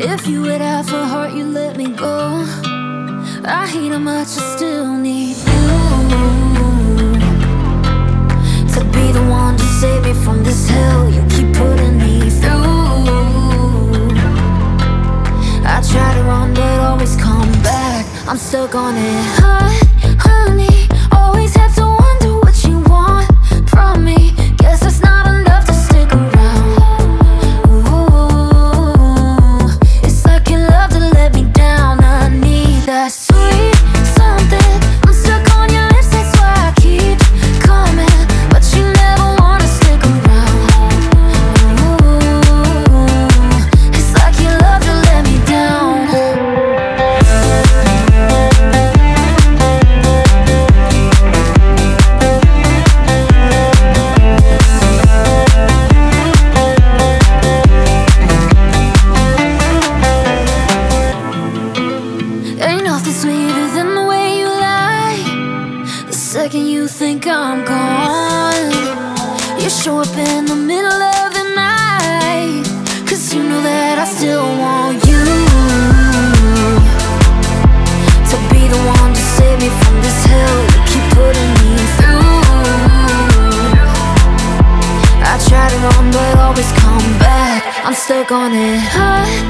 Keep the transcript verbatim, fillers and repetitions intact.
If you would have a heart, you let me go. I hate how much I still need you to be the one to save me from this hell you keep putting me through. I try to run but always come back. I'm stuck on it. Hot, honey, always have to wonder what you want from me. Guess that's not enough to stick around. Ooh, it's like you love to let me down. I need that sweet something. I'm stuck on your lips, that's why I keep coming, but you never wanna stick around. Ooh, it's like you love to let me down. Ain't nothing sweeter than the way you lie. The second you think I'm gone, you show up in the middle of the night, 'cause you know that I still want you to be the one to save me from this hell you keep putting me through. I try to run but always come back. I'm stuck on it. Hot,